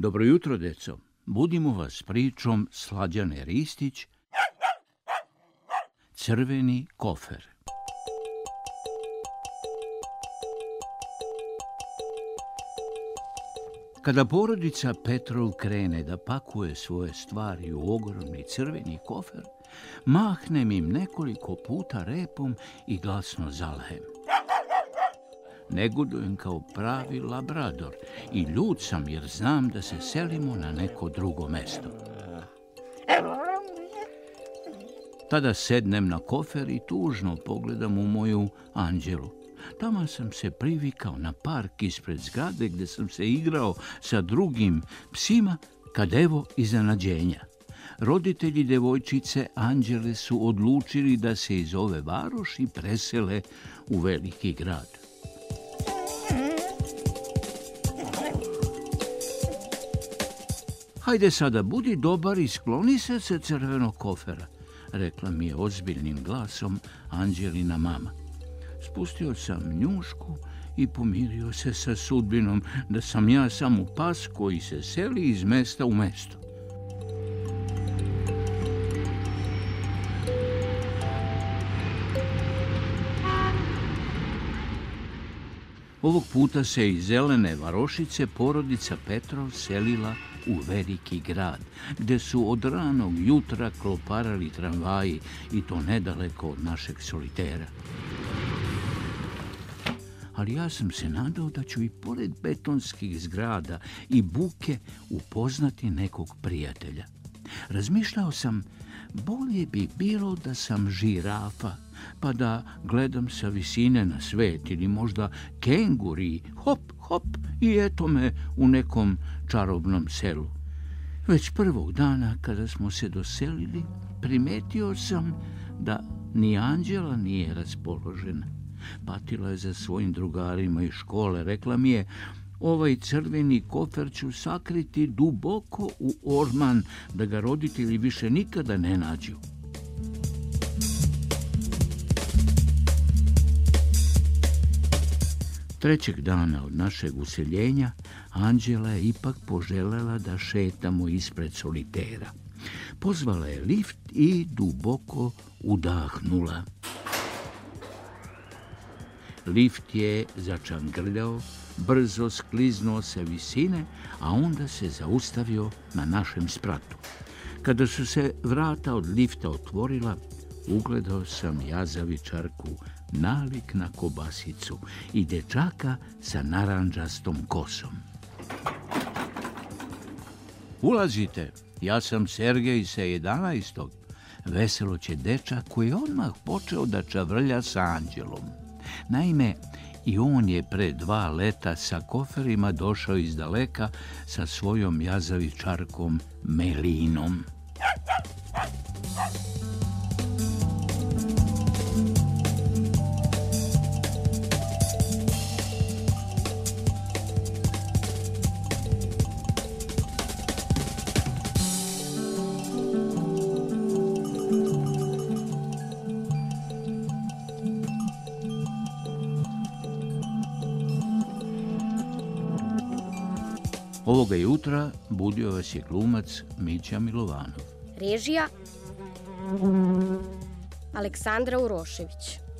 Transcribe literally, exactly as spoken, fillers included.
Dobro jutro, deco. Budimo vas pričom Slađane Ristić, Crveni kofer. Kada porodica Petrov krene da pakuje svoje stvari u ogromni crveni kofer, mahnem im nekoliko puta repom i glasno zalahem. Negodujem kao pravi labrador i ljut sam jer znam da se selimo na neko drugo mesto. Tada sednem na kofer i tužno pogledam u moju Anđelu. Tamo sam se privikao na park ispred zgrade gdje sam se igrao sa drugim psima, kad evo iznenađenja. Roditelji devojčice Anđele su odlučili da se iz ove varoši presele u veliki grad. Hajde sada, budi dobar i skloni se sa crvenog kofera, rekla mi je ozbiljnim glasom Anđelina mama. Spustio sam njušku i pomirio se sa sudbinom da sam ja samo pas koji se seli iz mesta u mesto. Ovog puta se iz zelene varošice porodica Petrov selila u veliki grad, gdje su od ranog jutra kloparali tramvaji i to nedaleko od našeg solitera. Ali ja sam se nadao da ću i pored betonskih zgrada i buke upoznati nekog prijatelja. Razmišljao sam, bolje bi bilo da sam žirafa, pa da gledam sa visine na svet, ili možda kenguri, hop, hop, i eto me u nekom čarobnom selu. Već prvog dana kada smo se doselili, primetio sam da ni Anđela nije raspoložena. Patila je za svojim drugarima iz škole. Rekla mi je, ovaj crveni kofer ću sakriti duboko u orman, da ga roditelji više nikada ne nađu. Trećeg dana od našeg useljenja, Anđela je ipak poželjela da šetamo ispred solitera. Pozvala je lift i duboko udahnula. Lift je začangrljao, brzo skliznuo sa visine, a onda se zaustavio na našem spratu. Kada su se vrata od lifta otvorila, ugledao sam jazavičarku nalik na kobasicu i dečaka sa narandžastom kosom. Ulazite, ja sam Sergej sa jedanaestog. Veselo će dečak koji je odmah počeo da čavrlja sa Anđelom. Naime, i on je pre dva leta sa koferima došao iz daleka sa svojom jazavičarkom Melinom. Ovoga jutra budio vas je glumac Mića Milovanov. Režija Aleksandra Urošević.